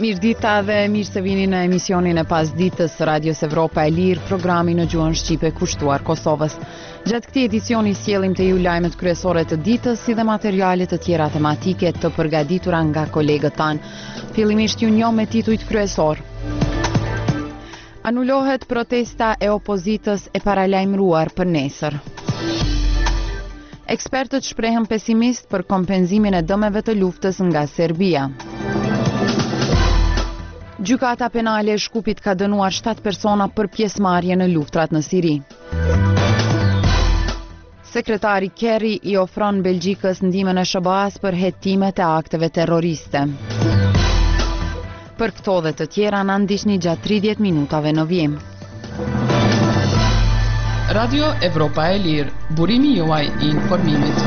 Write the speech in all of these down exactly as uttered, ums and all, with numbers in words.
Mirë dita dhe mirë se vini në emisionin e pasditës Radios Evropa e Lirë, programi në gjuhën shqipe kushtuar Kosovës. Gjatë këtij edicioni sjellim te ju lajmet kryesore të ditës, si dhe materiale të tjera tematike të përgatitura nga kolegët tanë. Fillimisht ju njoh me titujt kryesor. Anulohet protesta e opozitës e paralajmëruar për nesër. Ekspertët shprehen pesimist për kompenzimin e dëmeve të luftës nga Serbia. Gjykata penale e Shkupit ka dënuar shtatë persona për pjesëmarrje në luftrat në Siri. Sekretari Kerry i ofron Belgjikës ndihmën e S B A-s për hetimet e akteve terroriste. Për këto dhe të tjera na ndiqni gjatë tridhjetë minutave në vijim. Radio Evropa e Lirë, burimi juaj i informimit.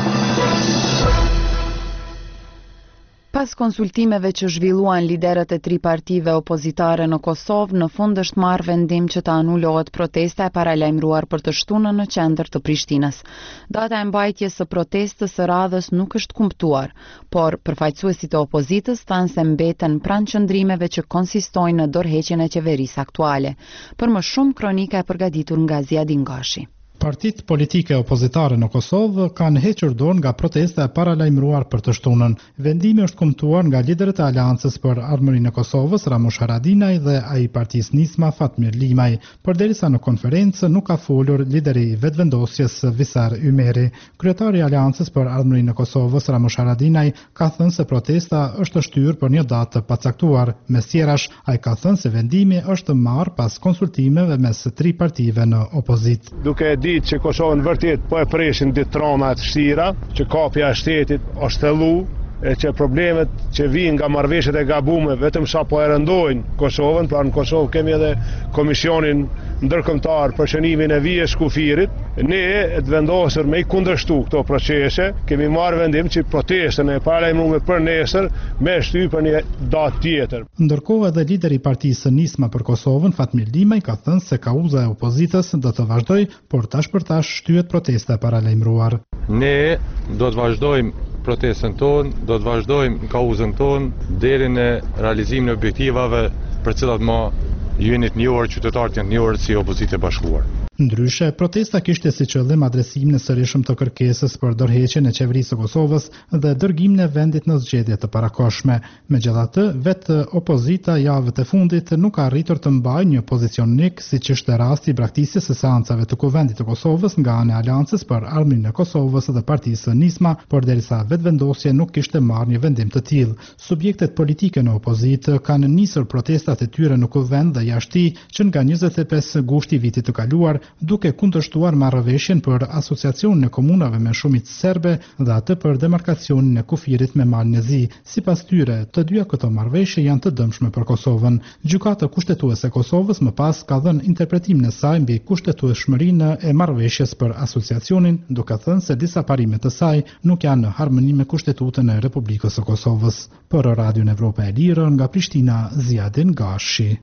Pas konsultimeve që zhvilluan liderët e tri partive opozitare në Kosovë, në fund është marrë vendim që të anulohet protesta e paralajmëruar për të shtunën në qendër të Prishtinës. Data e mbajtjes së protestës së radhës nuk është kumtuar, por përfaqësuesit e opozitës thanë se mbeten pranë qëndrimeve që konsistojnë në dorëheqjen e qeverisë aktuale. Për më shumë, kronika e përgatitur nga Ziadin Gashi. Partitë politike opozitare në Kosovë kanë hequr dorë nga protesta e paralajmëruar për të shtunën. Vendimi është kumtuar nga liderët e Aleancës për Armërinë e Kosovës, Ramush Haradinaj, dhe ai partisë Nisma, Fatmir Limaj, përderisa në konferencë nuk ka folur lideri i vetëvendosjes Visar Ymeri. Kryetari i Aleancës për Armërinë e Kosovës, Ramush Haradinaj, ka thënë se protesta është shtyrë për një datë të pacaktuar. Mes tjerash, ai ka thënë se vendimi është marrë pas konsultimeve mes tri partive në opozitë. Duke që Kosovën vërtet po e preshin ditë trona të vështira, që kapja e shtetit është thellu, e që problemet që vijnë nga marrëveshjet e gabuara vetëm sa po e rëndojnë Kosovën. Pra në Kosovë kemi edhe komisionin ndërkombëtar për shënimin e vijës kufirit. Ne të vendosur me i kundërshtu këto procese, kemi marrë vendim që protestën e paralajmëruar për nesër me shty për një datë tjetër. Ndërkohë edhe lideri i partisë Nisma për Kosovën, Fatmir Limaj, ka thënë se kauza e opozitës do të vazhdojë, por tash për tash shtyhet protesta e paralajmëruar. Ne do të vazhdojmë protestën tonë, do të vazhdojmë kauzën tonë deri në realizimin e objektivave për cilat më ju jeni të njohur, qytetarët janë të njohur si opozitë e bashkuar. Ndryshe, protesta kishte si qëllim adresimin e sërishëm të kërkesës për dorëheqjen e qeverisë së Kosovës dhe dërgimin e vendit në zgjedhje të parakohshme. Megjithatë, vetë opozita javët e fundit nuk ka arritur të mbajë një pozicion unik, siç është rasti i braktisjes së seancave të Kuvendit të Kosovës nga ana e Aleancës për Armërinë e Kosovës dhe partisë Nisma, porderisa vetëvendosja nuk kishte marrë një vendim të tillë. Subjektet politike në opozitë kanë nisur protestat e tyre në Kuvend dhe jashtë që nga njëzet e pesë gushti i vitit të kaluar, duke kundërshtuar marrëveshjen për asociacionin e komunave me shumicë serbe dhe atë për demarkacionin e kufirit me Malin e Zi. Sipas tyre, të dyja këto marrëveshje janë të dëmshme për Kosovën. Gjykata kushtetuese e Kosovës më pas ka dhënë interpretimin e saj mbi kushtetueshmërinë e marrëveshjes për asociacionin, duke thënë se disa parime të saj nuk janë në harmoni me Kushtetutën e Republikës së Kosovës. Për Radion Evropa e Lirë nga Prishtina, Ziadin Gashi.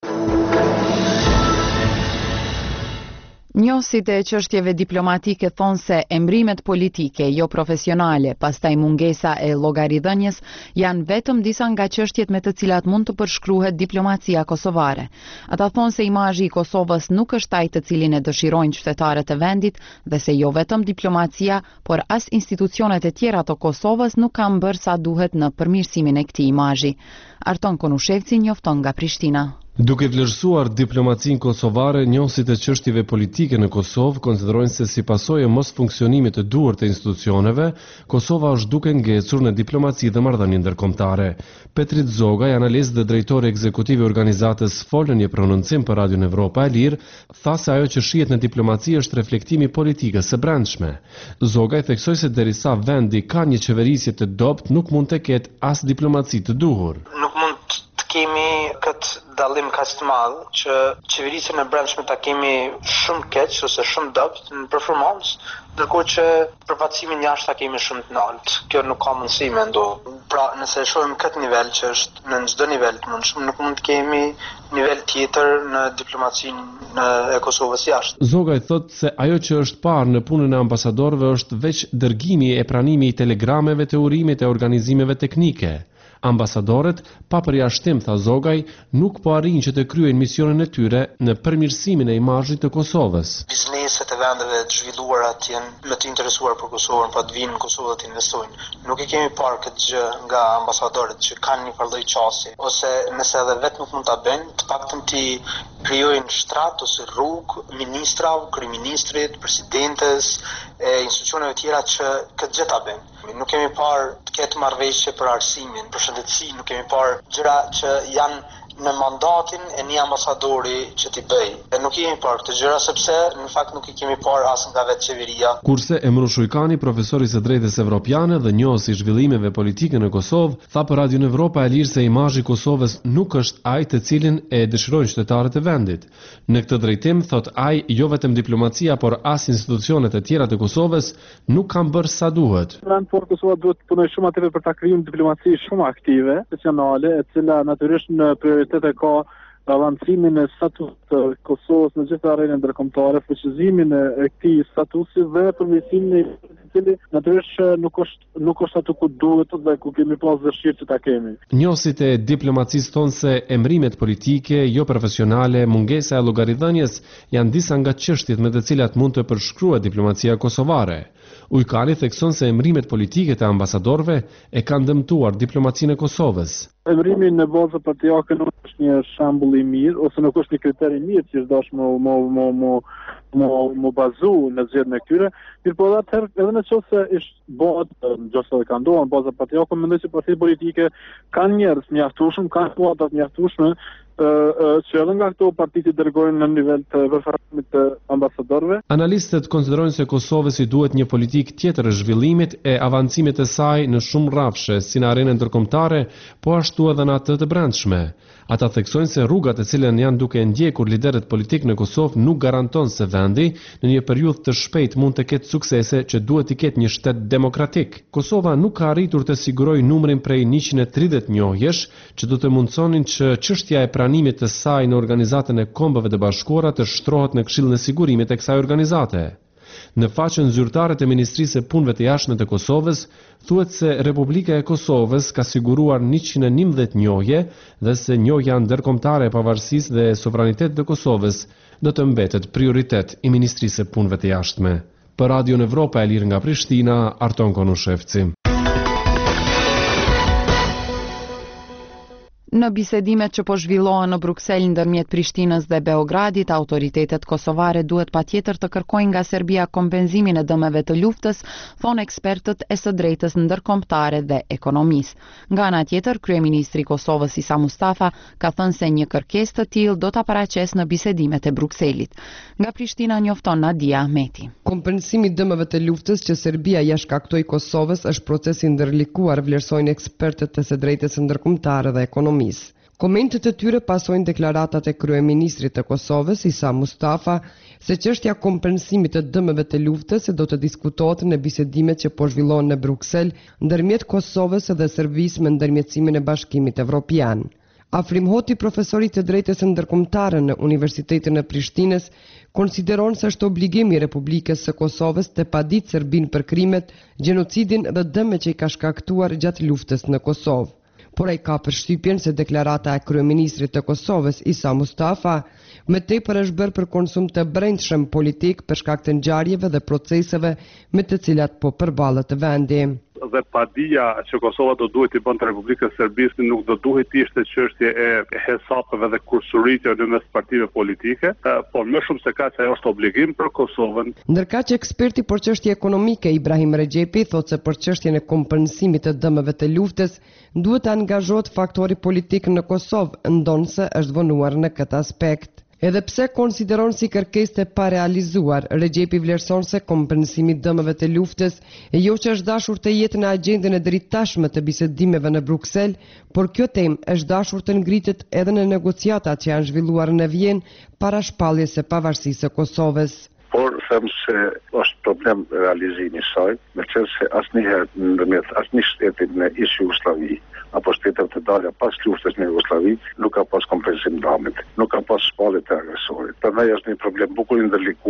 Njohësit e çështjeve diplomatike thonë se emrimet politike jo profesionale, pastaj mungesa e llogaridhënies janë vetëm disa nga çështjet me të cilat mund të përshkruhet diplomacia kosovare. Ata thonë se imazhi i Kosovës nuk është ai të cilin e dëshirojnë qytetarët e vendit dhe se jo vetëm diplomacia, por as institucionet e tjera të Kosovës nuk kanë bërë sa duhet në përmirësimin e këtij imazhi. Arton Konushevci njofton nga Prishtina. Duke vlerësuar diplomacinë kosovare, njohësit e çështjeve politike në Kosovë konsiderojnë se si pasojë e mos funksionimit të duhur të institucioneve, Kosova është duke ngecur në diplomaci dhe marrëdhënie ndërkombëtare. Petrit Zogaj, analist dhe drejtori ekzekutiv i organizatës Fol në një prononcim për Radion Evropa e Lirë, tha se ajo që shihet në diplomaci është reflektimi i politikës së brendshme. Zogaj theksoi se derisa vendi ka një qeverisje të dobët, nuk mund të ketë as diplomaci të duhur. Nuk mund kemi këtë dallim kaq të madh që qeverisjen e brendshme ta kemi shumë keq ose shumë dobët në performancë, ndërkohë që përfaqësimin jashtë ta kemi shumë të lartë. Kjo nuk ka mundësi mendo. Pra, nëse e shohim këtë nivel që është në çdo nivel të mundshëm, nuk mund të kemi nivel tjetër në diplomacinë e Kosovës jashtë. Zogaj thotë se ajo që është parë në punën e ambasadorëve është veç dërgimi e pranimi i telegrameve të urimit e organizimeve teknike. Ambasadorët, pa përjashtim, tha Zogaj, nuk po arrin që të kryejnë misionin e tyre në përmirësimin e imazhit të Kosovës. Bizneset e vendeve të zhvilluara të jenë më të interesuar për Kosovën, pa të vinë në Kosovë të investojnë. Nuk e kemi parë këtë gjë nga ambasadorët që kanë një farë qasje, ose nëse edhe vetë nuk mund ta bëjnë, të paktën të krijojnë shtrat ose rrugë ministrave, kryeministrit, presidentes, e institucioneve tjera që këtë gjë ta bëjnë. Nuk kemi parë të ketë marrëveshje për arsimin, për shëndetësi, nuk kemi parë gjëra që janë në mandatin e një ambasadori që t'i bëj. E nuk kemi parë këtë gjëra sepse në fakt nuk i kemi parë as nga vetë qeveria. Kurse Emru Shujkani, profesori i së drejtës evropiane dhe njohësi i zhvillimeve politike në Kosovë, tha për Radion Evropa e Lirë se imazhi i Kosovës nuk është ai të cilin e dëshirojnë qytetarët e vendit. Në këtë drejtim, thot ai, jo vetëm diplomacia, por as institucionet e tjera të Kosovës nuk kanë bërë sa duhet. Por Kosova duhet të punojë shumë atë për ta krijuar diplomaci shumë aktive, profesionale, e cila natyrisht në prioritet e ka avancimin e statusit të Kosovës në gjithë arenën ndërkombëtare, fuqizimin e këtij statusi dhe përmirësimin e i cili natyrisht nuk është nuk është aty ku duhet dhe ku kemi pas dëshirë që ta kemi. Njohësit e diplomacisë thonë se emrimet politike jo profesionale, mungesa e llogaridhënies janë disa nga çështjet me të cilat mund të përshkruhet diplomacia kosovare. Ujkani thekson se emrimet politike të ambasadorëve e kanë dëmtuar diplomacinë e Kosovës. Emrimi në bazë partijake nuk është një shembull i mirë ose nuk është një kriter i mirë që është dash më më më më më më bazu në zgjedhjen e këtyre. Mirë po atëherë edhe në qoftë se është bëhet nëse e kanë ndonë në bazë partijake, mendoj se partitë politike kanë njerëz mjaftueshëm, kanë kuadra të mjaftueshme që edhe nga këto partitë dërgojnë në nivel të përfaqësimit të ambasadorëve. Analistët konsiderojnë se Kosovës i duhet një politikë tjetër e zhvillimit e avancimit të saj në shumë rrafshe, si në arenën ndërkombëtare, po ashtu edhe në atë të brendshme. Ata theksojnë se rrugat e cilën janë duke ndjekur liderët politik në Kosovë nuk garanton se vendi në një periudhë të shpejtë mund të ketë suksese që duhet të ketë një shtet demokratik. Kosova nuk ka arritur të sigurojë numrin prej njëqind e tridhjetë njohjesh që do të mundsonin që çështja e pranimit të saj në Organizatën e Kombeve të Bashkuara të shtrohet në Këshillin e Sigurimit të kësaj organizate. Në faqen zyrtare të Ministrisë së Punëve të Jashtme të Kosovës, thuhet se Republika e Kosovës ka siguruar njëqind e njëmbëdhjetë njohje dhe se njohja ndërkombëtare e pavarësisë dhe sovranitetit të Kosovës do të mbetet prioritet i Ministrisë së Punëve të Jashtme. Për Radion Evropa e Lirë nga Prishtina, Arton Konushevci. Në bisedimet që po zhvillohen në Bruksel ndërmjet Prishtinës dhe Beogradit, autoritetet kosovare duhet patjetër të kërkojnë nga Serbia kompenzimin e dëmeve të luftës, thonë ekspertët e së drejtës ndërkombëtare dhe ekonomisë. Nga ana tjetër, kryeministri i Kosovës Isa Mustafa ka thënë se një kërkesë të tillë do ta paraqesë në bisedimet e Brukselit. Nga Prishtina njofton Nadia Ahmeti. Kompensimi i dëmeve të luftës që Serbia ja shkaktoi Kosovës është proces i ndërlikuar, vlerësojnë ekspertët e së drejtës ndërkombëtare dhe ekonomisë. Komentet e tyre pasojnë deklaratat e kryeministrit të Kosovës, Isa Mustafa, se çështja kompensimit të dëmeve të luftës do të diskutohet në bisedimet që po zhvillohen në Bruksel ndërmjet Kosovës dhe Serbisë me ndërmjetësimin e Bashkimit Evropian. Afrim Hoti, profesori të drejtës ndërkombëtare në Universitetin e Prishtinës, konsideron se është obligim i Republikës së Kosovës të paditë Serbinë për krimet, gjenocidin dhe dëmet që i ka shkaktuar gjatë luftës në Kosovë. Por ai ka përshtypjen se deklarata e kryeministrit të Kosovës Isa Mustafa më tepër është bërë për konsum të brendshëm politik për shkak të ngjarjeve dhe proceseve me të cilat po përballet vendi. Dhe padia që Kosova do duhet i bënte Republikës Serbisë nuk do duhet të ishte çështje e hesapeve dhe kursuritje në mes partive politike, por më shumë se kaq ajo është obligim për Kosovën. Ndërkaq eksperti për çështje ekonomike Ibrahim Rexhepi thotë se për çështjen e kompensimit të dëmeve të luftës duhet të angazhohet faktori politik në Kosovë, ndonse është vonuar në këtë aspekt. Edhe pse konsideron si kërkesë të parealizuar, Rexhepi vlerëson se kompensimi i dëmeve të luftës e jo që është dashur të jetë në agjendën e dritashme të bisedimeve në Bruksel, por kjo temë është dashur të ngritet edhe në negociatat që janë zhvilluar në Vjenë para shpalljes së pavarësisë së Kosovës. Por them se është problem realizimi i saj, me qenë se asnjëherë ndërmjet asnjë shteti në ish Jugosllavi apo shtetet të dalja pas luftës në Jugosllavi nuk ka pas kompensim dëmit, nuk ka pas shpallje të agresorit. Prandaj është një problem bukur i ndërlikuar.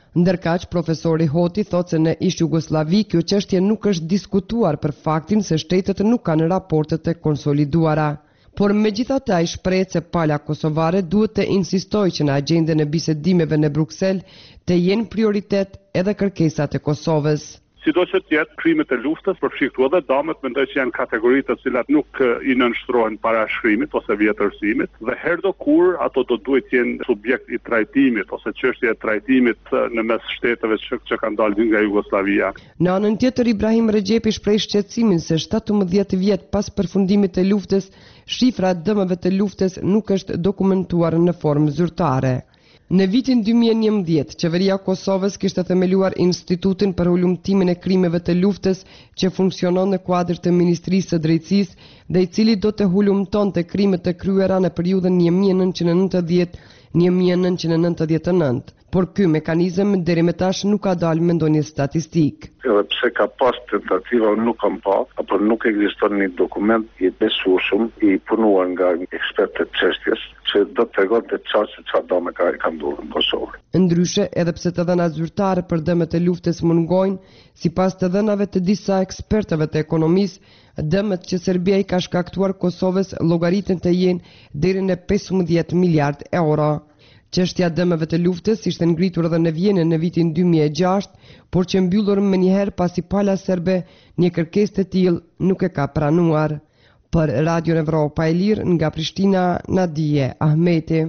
Ndërkaq, profesori Hoti thot se në ish Jugosllavi kjo çështje nuk është diskutuar për faktin se shtetet nuk kanë raportet e konsoliduara. Por megjithatë ai shpreh se pala kosovare duhet të insistojë që në agjendën e bisedimeve në Bruksel të jenë prioritet edhe kërkesat e Kosovës. Sido që tjetë krimet e luftës, përfshi këtu edhe damet, mendoj që janë kategori të cilat nuk i nënshtrohen para shkrimit ose vjetërsimit, dhe herdo kur ato do duhet jenë subjekt i trajtimit ose çështje e trajtimit në mes shteteve që, që kanë dalë nga Jugoslavia. Në anën tjetër, Ibrahim Rexhepi shpreh shqetësimin se shtatëmbëdhjetë vjet pas përfundimit të luftës, shifra e dëmeve të luftës nuk është dokumentuar në formë zyrtare. Në vitin dy mijë e njëmbëdhjetë, qeveria e Kosovës kishte themeluar Institutin për hulumtimin e krimeve të luftës që funksionon në kuadër të Ministrisë së Drejtësisë dhe i cili do të hulumtonte krimet e kryera në periudhën një mijë e nëntëqind e nëntëdhjetë - një mijë e nëntëqind e nëntëdhjetë e nëntë. Por ky mekanizëm deri më tash nuk ka dalë me ndonjë statistik. Edhe pse ka pas tentativa, nuk kam pa, apo nuk ekziston një dokument i besueshëm i punuar nga ekspertët çështjes që do të tregonte çfarë se çfarë dëme ka ka ndodhur në Kosovë. Ndryshe, edhe pse të dhënat zyrtare për dëmet e luftës mungojnë, sipas të dhënave të disa ekspertëve të ekonomisë, dëmet që Serbia i ka shkaktuar Kosovës llogariten të jenë deri në pesëmbëdhjetë miliard euro. Çështja e dëmeve të luftës ishte ngritur edhe në Vjenë në vitin dy mijë e gjashtë, por që mbyllur më njëherë pasi pala serbe një kërkesë të tillë nuk e ka pranuar. Për Radio Evropa e Lirë nga Prishtina, Nadije Ahmeti.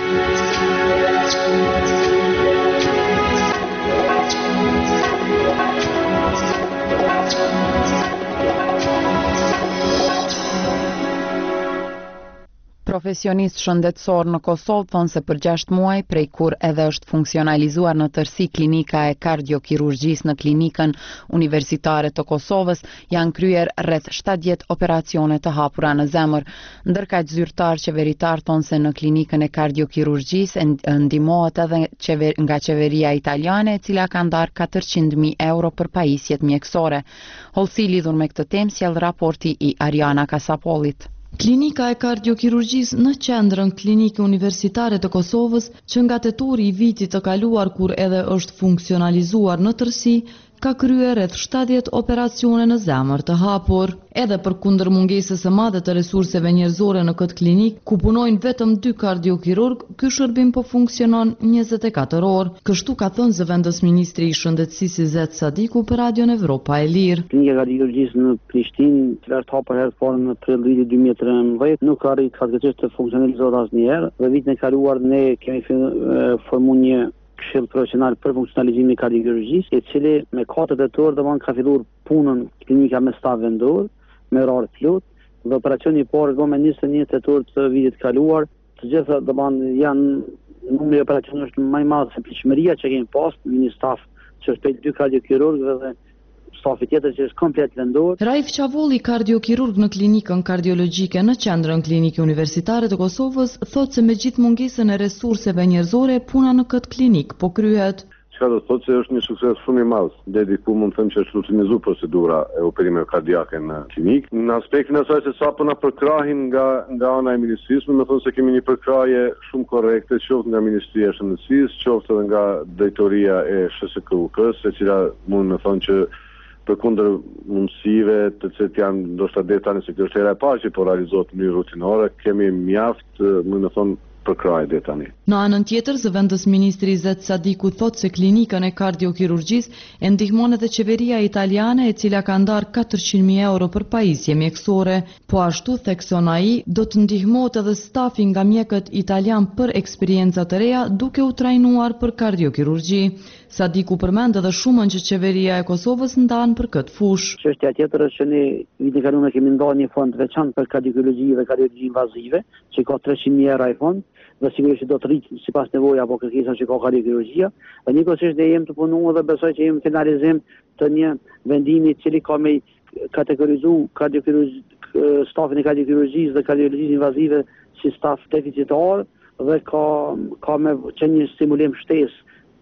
Profesionistë shëndetësor në Kosovë thonë se për gjashtë muaj, prej kur edhe është funksionalizuar në tërësi klinika e kardiokirurgjisë në klinikën universitare të Kosovës, janë kryer rreth shtatëdhjetë operacione të hapura në zemër. Ndërkaq zyrtar qeveritar thonë se në klinikën e kardiokirurgjisë ndihmohet edhe qever, nga qeveria italiane, e cila ka ndarë katërqind mijë euro për pajisjet mjekësore. Hollësi lidhur me këtë temë sjell raporti i Ariana Kasapollit. Klinika e kardiokirurgjisë në qendrën Klinikë Universitare të Kosovës, që nga tetori i vitit të kaluar kur edhe është funksionalizuar në tërësi, ka kryer rreth shtatëdhjetë operacione në zemër të hapur. Edhe përkundër mungesës së madhe të resurseve njerëzore në këtë klinikë, ku punojnë vetëm dy kardiokirurg, ky shërbim po funksionon njëzet e katër orë. Kështu ka thënë zëvendës ministri i shëndetësisë Izet Sadiku për Radion Evropa e Lirë. Klinika e kardiokirurgjisë në Prishtinë, që është hapur herë të parë në prill vitin dy mijë e trembëdhjetë, nuk ka arritur fatkeqësisht të funksionalizohet asnjëherë. Dhe vitin e kaluar ne kemi formuar një këshill profesional për funksionalizimin e kardiokirurgjisë, i cili me katër tetor domon ka filluar punën klinika me staf vendor, me orar plot, dhe operacioni i parë do me njëzet e një tetor të vitit kaluar. Të gjitha domon janë numri i operacioneve është më i madh se pritshmëria që kemi pas, një staf që është dy kardiokirurgë dhe stafi tjetër që është komplet vendor. Raif Qavolli, kardiokirurg në klinikën kardiologjike në qendrën Klinikë Universitare të Kosovës, thotë se me gjithë mungesën e resurseve njerëzore, puna në këtë klinikë po kryhet. Çka do të thotë se është një sukses shumë i madh. Deri ku mund të them që është rutinizuar procedura e operimeve kardiake në klinikë. Në aspektin e asaj se sa po na përkrahin nga nga ana e ministrisë, më thonë se kemi një përkrahje shumë korrekte, qoftë nga Ministria e Shëndetësisë, qoftë edhe nga drejtoria e S S K U K-s, e cila mund të thonë që përkundër mundësive të cilat janë ndoshta deri tani se kjo është hera e parë që po realizohet në mënyrë rutinore, kemi mjaft, më të thonë, përkrahje deri tani. Në anën tjetër, zëvendës ministri Izet Sadiku thotë se klinikën e kardiokirurgjisë e ndihmon edhe qeveria italiane, e cila ka ndarë katërqind mijë euro për pajisje mjekësore. Po ashtu, thekson ai, do të ndihmohet edhe stafi nga mjekët italian për eksperjenca të reja, duke u trajnuar për kardiokirurgji. Sadiku përmend edhe shumën që qeveria e Kosovës ndan për këtë fushë. Çështja tjetër është që ne vitin e kaluar kemi ndarë një fond veçantë për kardiokirurgji dhe kardiologji invazive, që ka treqind mijë euro ai fond, dhe sigurisht do të rritë sipas nevojave apo kërkesave që ka kardiokirurgjia. Dhe njëkohësisht ne jemi të punuar dhe besoj që jemi në finalizim të një vendimi i cili ka me kategorizu kardiokirurgji, stafin e kardiokirurgjisë dhe kardiologjisë invazive si staf deficitar dhe ka ka me që një stimulim shtesë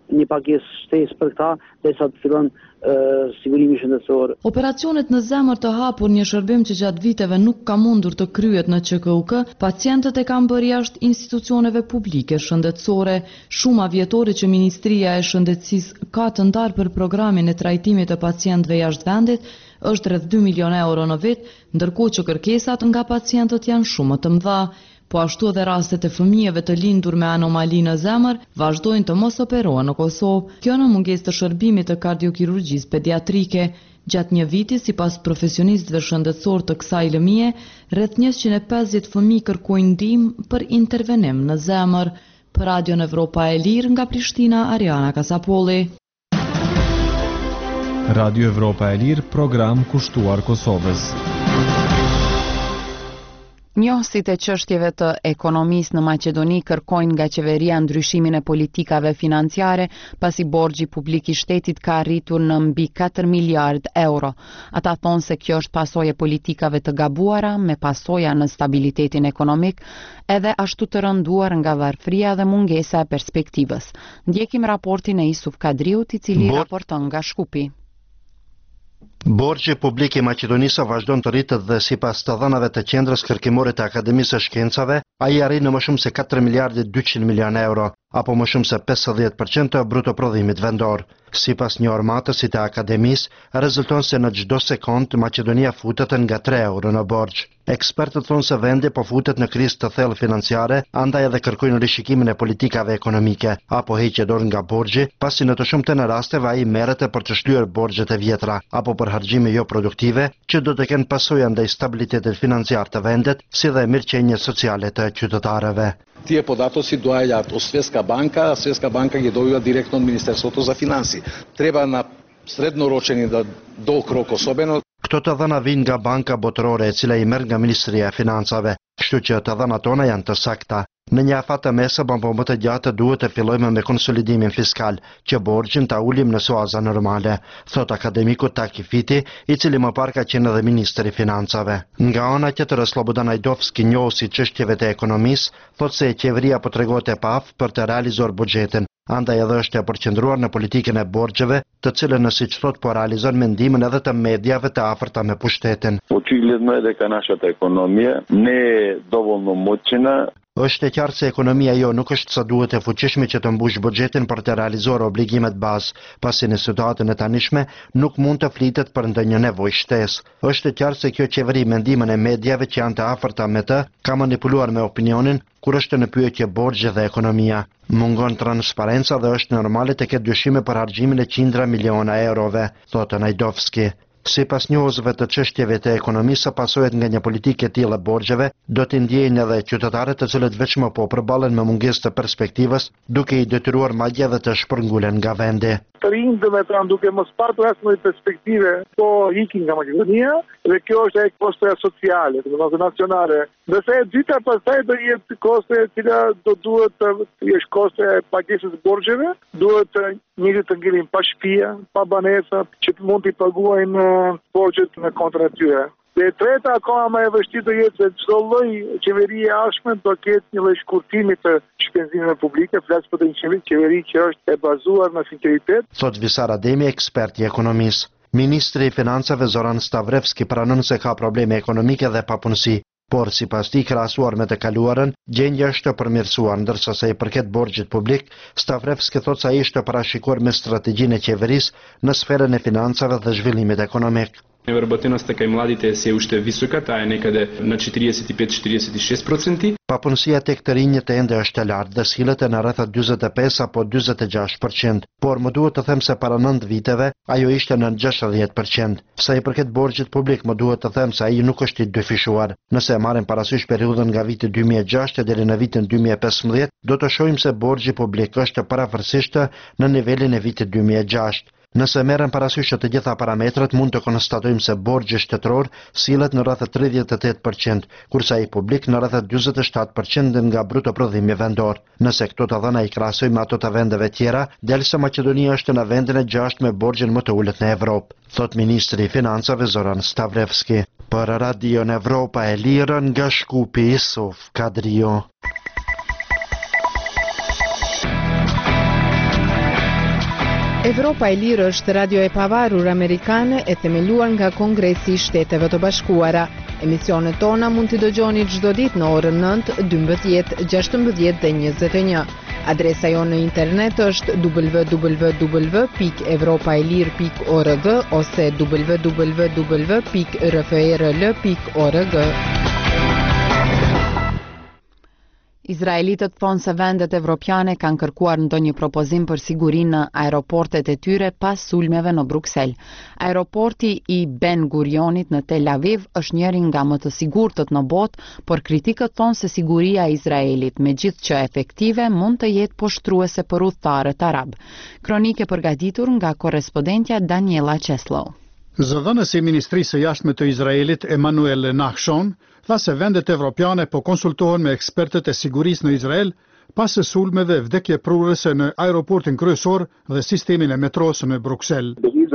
një pagesë shtesë për këta, derisa të fillon uh, sigurimi shëndetësor. Operacionet në zemër të hapur, një shërbim që gjatë viteve nuk ka mundur të kryhet në Q K U K, pacientët e kanë bërë jashtë institucioneve publike shëndetësore. Shuma vjetore që Ministria e Shëndetësisë ka të ndarë për programin e trajtimit të pacientëve jashtë vendit është rreth dy milion euro në vit, ndërkohë që kërkesat nga pacientët janë shumë të mëdha. Po ashtu edhe rastet e fëmijëve të lindur me anomali në zemër vazhdojnë të mos operohen në Kosovë, kjo në mungesë të shërbimit të kardiokirurgjisë pediatrike. Gjatë një viti, sipas profesionistëve shëndetësor të kësaj lëmie, rreth njëqind e pesëdhjetë fëmijë kërkojnë ndihmë për intervenim në zemër. Për Radion Evropa e Lirë nga Prishtina, Ariana Kasapolli. Radio Evropa e Lirë, program kushtuar Kosovës. Njohësit e çështjeve të ekonomisë në Maqedoni kërkojnë nga qeveria ndryshimin e politikave financiare, pasi borxhi publik i shtetit ka arritur në mbi katër miliard euro. Ata thonë se kjo është pasojë e politikave të gabuara, me pasoja në stabilitetin ekonomik, edhe ashtu të rënduar nga varfëria dhe mungesa e perspektivës. Ndjekim raportin e Isuf Kadriut, i cili Bor... raporton nga Shkupi. Borxhi publik i Maqedonisë vazhdon të rritet dhe sipas të dhënave të qendrës kërkimore të Akademisë së Shkencave, ai arrin në më shumë se katër miliardë e dyqind milion euro, apo më shumë se pesëdhjetë përqind të bruto prodhimit vendor. Sipas një ormatësit të Akademisë, rezulton se në çdo sekond Maqedonia futet nga tre euro në borxh. Ekspertët thonë se vendi po futet në krizë të thellë financiare, andaj edhe kërkojnë rishikimin e politikave ekonomike, apo heqje dorë nga borxhi, pasi në të shumtën e rasteve ai merret për të shlyer borxhet e vjetra, apo për harxime jo produktive, që do të kenë pasojë ndaj stabilitetit financiar të vendit, si dhe mirëqenie sociale të qytetarëve. Тие податоци доаѓаат од Светска банка, а Светска банка ги добива директно од Министерството за финанси. Треба на среднорочен и да долг рок особено. Këto të dhëna vijnë nga banka botërore e cila i merr nga Ministria e Financave, kështu që të dhënat tona janë të sakta. Në një afat të mesëm apo më të gjatë duhet të fillojmë me konsolidimin fiskal, që borxhin ta ulim në suaza normale, thot akademiku Taki Fiti, i cili më parë ka qenë edhe ministri i financave. Nga ana tjetër, Slobodan Ajdovski, njohësi çështjeve të ekonomisë, thot se qeveria po tregohet e paftë për të realizuar buxhetin. Andaj edhe është e përqendruar në politikën e borxheve, të cilën, siç thot, po realizon me ndihmën edhe të mediave të afërta me pushtetin. Очигледно е дека нашата економија не е доволно моćна. Është e qartë se ekonomia jo nuk është sa duhet e fuqishme që të mbush buxhetin për të realizuar obligimet bazë, pasi në situatën e tanishme nuk mund të flitet për ndonjë nevojë shtesë. Është e qartë se kjo qeveri me ndihmën e mediave që janë të afërta me të, ka manipuluar me opinionin kur është në pyetje borxhe dhe ekonomia. Mungon transparenca dhe është normale të ketë dyshime për harxhimin e qindra miliona eurove, thotë Najdovski. Sipas njohësve të çështjeve të ekonomisë, pasojat nga një politikë e tillë e borxheve do t'i ndjejnë edhe qytetarët të cilët veç më po përballen me mungesë të perspektivës, duke i detyruar madje edhe të shpërngulen nga vendi. Të rinj dhe me të duke mos patur asnjë perspektive, po ikin nga Maqedonia, dhe kjo është e kostoja sociale, domethënë nacionale. Nëse e dyta pastaj do jetë koste e cila do duhet të jesh koste e pagesës borxheve, duhet të njerëzit të ngjelin pa shtëpia, pa banesa, që të mund t'i paguajnë borxhet në kontra tyre. Dhe e treta, akoma më e vështirë do jetë se çdo lloj qeverie ashme do ketë një lloj shkurtimi të shpenzimeve publike, flas për një qeveri që është e bazuar në sinceritet. Thot Visar Ademi, ekspert i ekonomisë. Ministri i Financave Zoran Stavrevski pranon se ka probleme ekonomike dhe papunësi, por sipas tij, krahasuar me të kaluarën, gjendja është e përmirësuar, ndërsa sa i përket borxhit publik, Stavrevski thotë se ai është parashikuar me strategjinë e qeverisë në sferën e financave dhe zhvillimit ekonomik. Неработеността кај младите се уште висока, таа е некаде на четириесет и пет до четириесет и шест проценти. Papunësia tek të rinjët ende është e lartë dhe sillet në rreth dyzet e pesë apo dyzet e gjashtë përqind, por më duhet të them se para nëntë viteve ajo ishte në gjashtëdhjetë përqind. Sa i përket borxhit publik, më duhet të them se ai nuk është i dyfishuar. Nëse e marrim parasysh periudhën nga viti dy mijë e gjashtë deri në vitin dy mijë e pesëmbëdhjetë, do të shohim se borxhi publik është paravarësisht në nivelin e vitit dy mijë e gjashtë. Nëse merren parasysh të gjitha parametrat, mund të konstatojmë se borxhi shtetëror sillet në rreth tridhjetë e tetë përqind, kurse ai publik në rreth dyzet e shtatë përqind nga bruto prodhimi vendor. Nëse këto të dhëna i krahasojmë me ato të vendeve tjera, del se Maqedonia është në vendin e gjashtë me borxhin më të ulët në Evropë, thot ministri i Financave Zoran Stavrevski. Për Radion Evropa e Lirë nga Shkupi, Isuf Kadrio. Evropa e Lirë është radio e pavarur amerikane e themeluar nga Kongresi i Shteteve të Bashkuara. Emisionet tona mund t'i dëgjoni çdo ditë në orën nëntë, dymbëdhjetë, gjashtëmbëdhjetë dhe njëzet e një. Adresa jonë në internet është w w w pikë evropaelir pikë org ose w w w pikë r f e r l pikë org. Izraelitët thonë se vendet evropiane kanë kërkuar ndonjë propozim për sigurinë në aeroportet e tyre pas sulmeve në Bruksel. Aeroporti i Ben Gurionit në Tel Aviv është njëri nga më të sigurtët në botë, por kritikët thonë se siguria e Izraelit, megjithqë efektive, mund të jetë poshtruese për udhëtarët arab. Kronike përgatitur nga korrespondentja Daniela Cheslow. Zëdhënësi i Ministrisë së Jashtme të Izraelit Emanuel Nachshon tha se vendet evropiane po konsultohen me ekspertët e sigurisë në Izrael pas së sulmeve vdekje prurëse në aeroportin kryesor dhe sistemin e metros në Bruksel.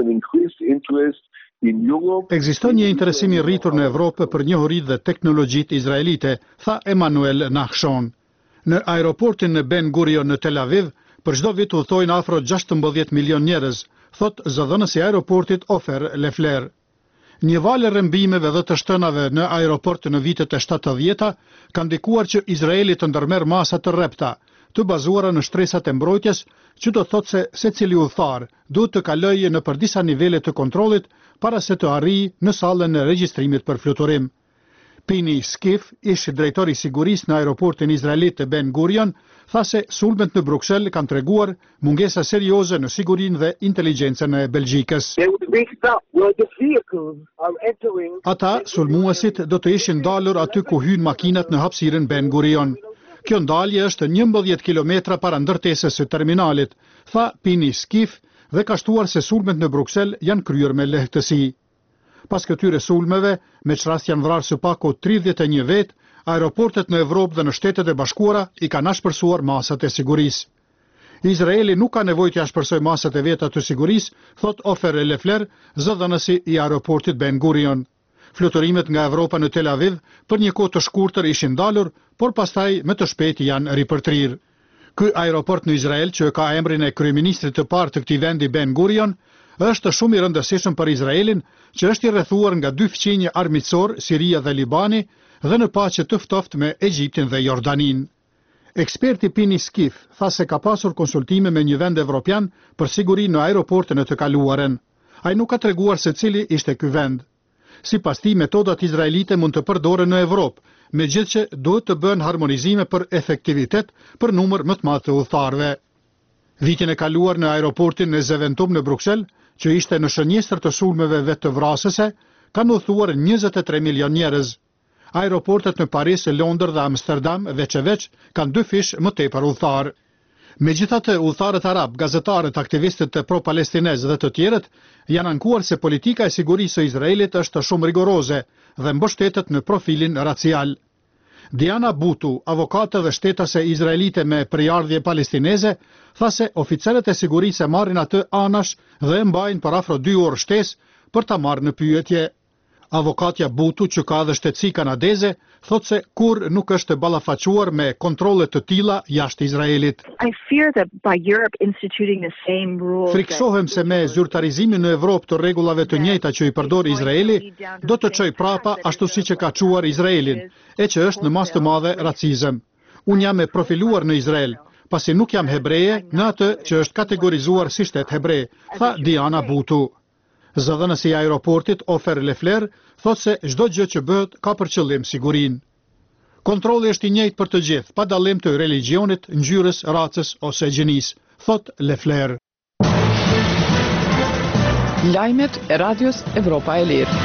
Ekziston një interesim i rritur në Evropë për njohuritë dhe teknologjitë izraelite, tha Emanuel Nachshon. Në aeroportin në Ben Gurion në Tel Aviv, për çdo vit udhtojnë afro gjashtëmbëdhjetë milion njerëz, thot zëdhënësi i aeroportit Ofer Lefler. Një valë rrëmbimeve dhe të shtënave në aeroport në vitet e shtatëdhjeta kanë ndikuar që Izraeli të ndërmerr masa të rrepta, të bazuara në shtresat e mbrojtjes, që do thotë se secili udhëtar duhet të kalojë nëpër disa nivele të kontrollit para se të arrijë në sallën e regjistrimit për fluturim. Pini Skif, ish drejtori i sigurisë në aeroportin izraelit të Ben Gurion, tha se sulmet në Bruksel kanë treguar mungesa serioze në sigurinë dhe inteligjencën e Belgjikës. Ata, sulmuesit, do të ishin dalur aty ku hyn makinat në hapësirën Ben Gurion. Kjo ndalje është njëmbëdhjetë kilometra para ndërtesës së terminalit, tha Pini Skif, dhe ka shtuar se sulmet në Bruksel janë kryer me lehtësi. Pas këtyre sulmeve, me çrast janë vrarë së paku tridhjetë e një vetë, aeroportet në Evropë dhe në Shtetet e Bashkuara i kanë ashpërsuar masat e sigurisë. Izraeli nuk ka nevojë të ashpërsojë masat e veta të sigurisë, thot Ofer Lefler, zëdhënësi i aeroportit Ben Gurion. Fluturimet nga Evropa në Tel Aviv për një kohë të shkurtër ishin dalur, por pastaj më të shpejt janë ripërtrirë. Ky aeroport në Izrael, që ka emrin e kryeministrit të parë të këtij vendi Ben Gurion, është shumë i rëndësishëm për Izraelin, që është i rrethuar nga dy fqinje armiqësor, Siria dhe Libani, dhe në paqe të ftoftë me Egjiptin dhe Jordanin. Eksperti Pini Skif tha se ka pasur konsultime me një vend evropian për siguri në aeroportin e të kaluaren. Ai nuk ka treguar se cili ishte ky vend. Sipas tij, metodat izraelite mund të përdoren në Evropë, megjithqë duhet të bëhen harmonizime për efektivitet për numër më të madh të udhëtarëve. Vitin e kaluar në aeroportin e Zeventum në Bruksel, që ishte në shënjestër të sulmeve vetë të vrasëse, kanë udhëtuar njëzet e tre milion njerëz. Aeroportet në Paris, Londër dhe Amsterdam veç e veç kanë dy fish më tepër udhëtar. Megjithatë, udhëtarët arab, gazetarët, aktivistët e pro-palestinez dhe të tjerët janë ankuar se politika e sigurisë së Izraelit është shumë rigoroze dhe mbështetet në profilin racial. Diana Butu, avokate dhe shtetase izraelite me përjardhje palestineze, tha se oficerët e sigurisë marrin atë anash dhe e mbajnë për afro dy orë shtesë për ta marrë në pyetje. Avokatja Butu, që ka dhe shtetësi kanadeze, thot se kur nuk është ballafaquar me kontrole të tilla jashtë Izraelit. Friksohem se me zyrtarizimin në Evropë të rregullave të njëjta që i përdor Izraeli, do të çojë prapa ashtu siç e ka çuar Izraelin, e që është në mas të madhe racizëm. Unë jam e profiluar në Izrael, pasi nuk jam hebreje në atë që është kategorizuar si shtet hebre, tha Diana Butu. Zëdhënësi i aeroportit Ofer Lefler thot se çdo gjë që bëhet ka për qëllim sigurinë. Kontrolli është i njëjtë për të gjithë, pa dallim të religionit, ngjyrës, racës ose gjinisë, thot Lefler. Lajmet e Radios Evropa e Lirë.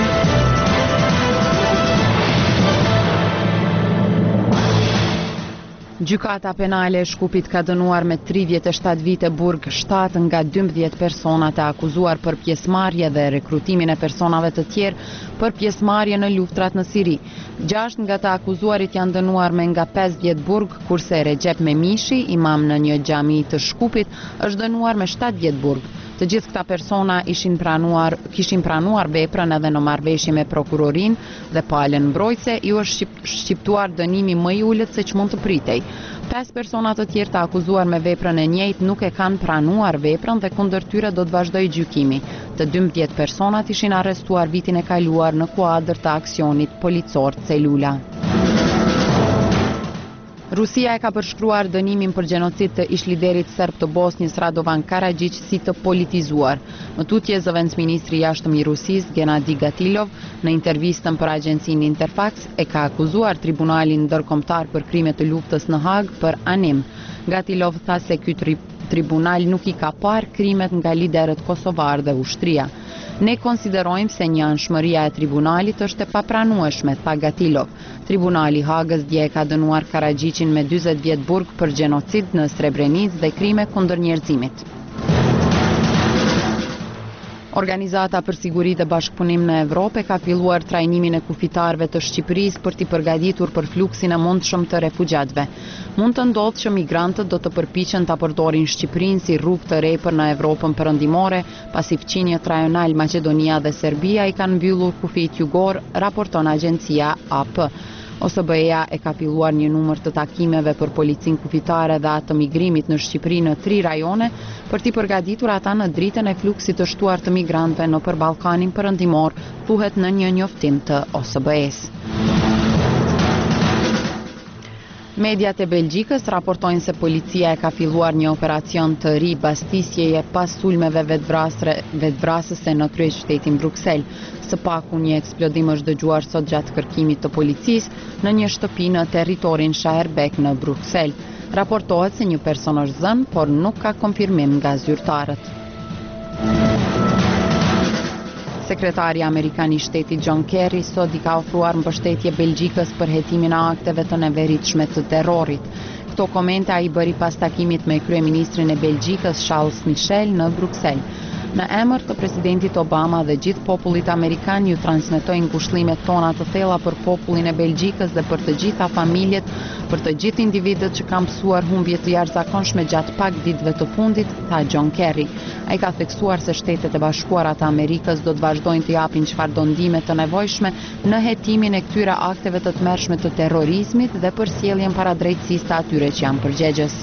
Gjykata penale e Shkupit ka dënuar me tridhjetë e shtatë vite burg shtatë nga dymbëdhjetë personat e akuzuar për pjesëmarrje dhe rekrutimin e personave të tjerë për pjesëmarrje në luftrat në Siri. Gjashtë nga të akuzuarit janë dënuar me nga pesëdhjetë burg, kurse Recep Memishi, imam në një xhami të Shkupit, është dënuar me shtatëdhjetë burg. Të gjithë këta persona ishin pranuar, kishin pranuar veprën edhe në marrëveshje me prokurorin dhe palën mbrojtëse ju është shqip, shqiptuar dënimi më i ulët se që mund të pritej. Pesë persona të tjerë të akuzuar me veprën e njëjtë nuk e kanë pranuar veprën dhe kundër tyre do të vazhdojë gjykimi. Të dymbëdhjetë personat ishin arrestuar vitin e kaluar në kuadër të aksionit policor Celula. Rusia e ka përshkruar dënimin për gjenocid të ish-liderit serb të Bosnjës Radovan Karadzic si të politizuar. Më tutje zëvendës ministri i jashtëm i Rusisë Gennadi Gatilov në intervistën për agjencinë Interfax e ka akuzuar tribunalin ndërkombëtar për krime të luftës në Hag për anim. Gatilov tha se ky tri tribunal nuk i ka parë krimet nga liderët kosovar dhe ushtria. Ne konsiderojmë se një anshmëria e tribunalit është e papranueshme, tha Gatilov. Tribunali Hagës dje ka dënuar Karadzicin me dyzet vjet burg për gjenocid në Srebrenic dhe krime kundër njerëzimit. Organizata për siguri dhe bashkëpunim në Evropë ka filluar trajnimin e kufitarëve të Shqipërisë për t'i përgatitur për fluksin e mundshëm të refugjatëve. Mund të ndodhë që migrantët do të përpiqen ta përdorin Shqipërinë si rrugë të re për në Evropën perëndimore, pasi fqinjet rajonal Maqedonia dhe Serbia i kanë mbyllur kufijt jugor, raporton agjencia A P. O S B E-ja e ka filluar një numër të takimeve për policinë kufitare dhe atë të migrimit në Shqipëri në tri rajone për t'i përgatitur ata në dritën e fluksit të shtuar të migrantëve nëpër Ballkanin perëndimor, thuhet në një njoftim të O S B E-s. Mediat e Belgjikës raportojnë se policia e ka filluar një operacion të ri bastisjeje pas sulmeve vetvrasëse në kryeqytetin Bruksel. Së paku një eksplodim është dëgjuar sot gjatë kërkimit të policisë në një shtëpi në territorin Schaerbeek në Bruksel. Raportohet se një person është zënë, por nuk ka konfirmim nga zyrtarët. Sekretari Amerikan i Shtetit John Kerry sot i ka ofruar mbështetje Belgjikës për hetimin e akteve të neveritshme të terrorit. Këto komente ai bëri pas takimit me kryeministrin e Belgjikës Charles Michel në Bruksel. Në emër të presidentit Obama dhe gjithë popullit amerikan ju transmetojnë ngushëllimet tona të thella për popullin e Belgjikës dhe për të gjitha familjet, për të gjithë individët që kanë mësuar humbje të jashtëzakonshme gjatë pak ditëve të fundit, tha John Kerry. Ai ka theksuar se Shtetet e Bashkuara të Amerikës do të vazhdojnë të japin çfarëdo ndihme të nevojshme në hetimin e këtyre akteve të tmerrshme të terrorizmit dhe për sjelljen paradrejtësisë të atyre që janë përgjegjës.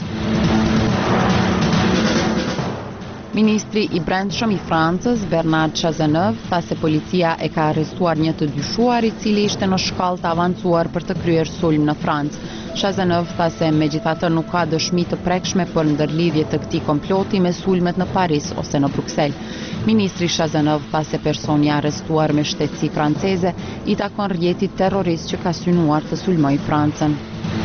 Ministri i Brendshëm i Francës, Bernard Cazeneuve, tha se policia e ka arrestuar një të dyshuar i cili ishte në shkallë të avancuar për të kryer sulm në Francë. Cazeneuve tha se megjithatë nuk ka dëshmi të prekshme për ndërlidhje të këtij komploti me sulmet në Paris ose në Bruksel. Ministri Cazeneuve tha se personi i arrestuar me shtetësi franceze i takon rrjetit terrorist që ka synuar të sulmojë Francën.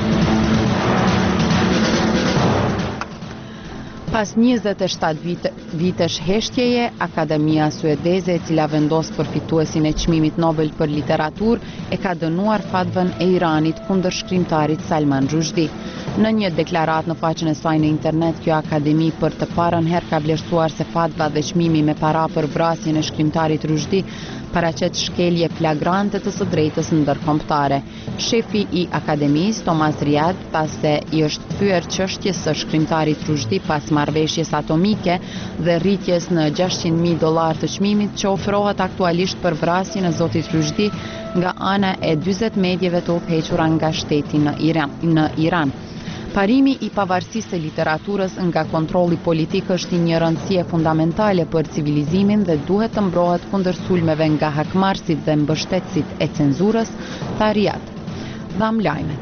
Pas njëzet e shtatë vite, vitesh heshtjeje, Akademia Suedeze, e cila vendos përfituesin e çmimit Nobel për literaturë, e ka dënuar fatvën e Iranit kundër shkrimtarit Salman Rushdie. Në një deklarat në faqen e saj në internet, kjo akademi për të parën herë ka vlerësuar se fatva dhe çmimi me para për vrasjen e shkrimtarit Rushdie paraqet shkelje flagrante të së drejtës ndërkombëtare. Shefi i akademisë, Thomas Riad, tha se i është thyer çështjes së shkrimtarit Rushdie pas marrëveshjes atomike dhe rritjes në gjashtëqind mijë dollar të çmimit që ofrohet aktualisht për vrasjen e zotit Rushdie nga ana e dyzet medjeve të udhëhequra nga shteti në Iran. Në Iran. Parimi i pavarësisë së literaturës nga kontrolli politik është një rëndësie fundamentale për civilizimin dhe duhet të mbrohet kundër sulmeve nga hakmarrësit dhe mbështetësit e cenzurës, tha Riad. Dham lajmet.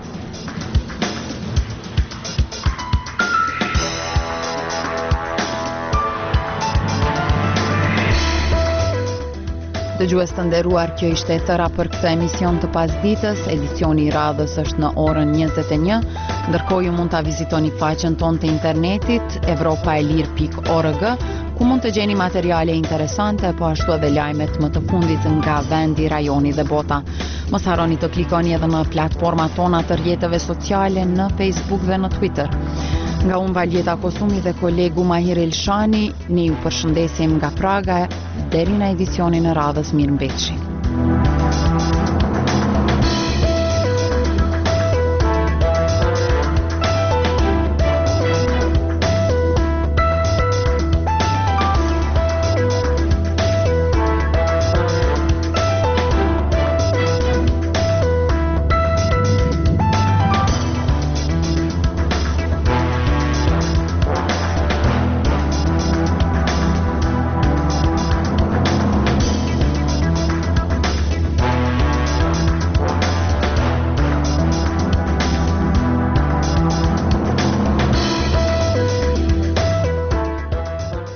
Dëgjues të nderuar, kjo ishte e tëra për këtë emision të pasditës. Edicioni i radhës është në orën njëzet e një, ndërkohë ju mund ta vizitoni faqen tonë të internetit evropaelir pikë org, ku mund të gjeni materiale interesante, po ashtu edhe lajmet më të fundit nga vendi, rajoni dhe bota. Mos harroni të klikoni edhe në platformat tona të rrjeteve sociale në Facebook dhe në Twitter. Nga unë Valjeta Kosumi dhe kolegu Mahir Elshani, ne ju përshëndesim nga Praga deri në edicionin e radhës. Mirëmbëjtje.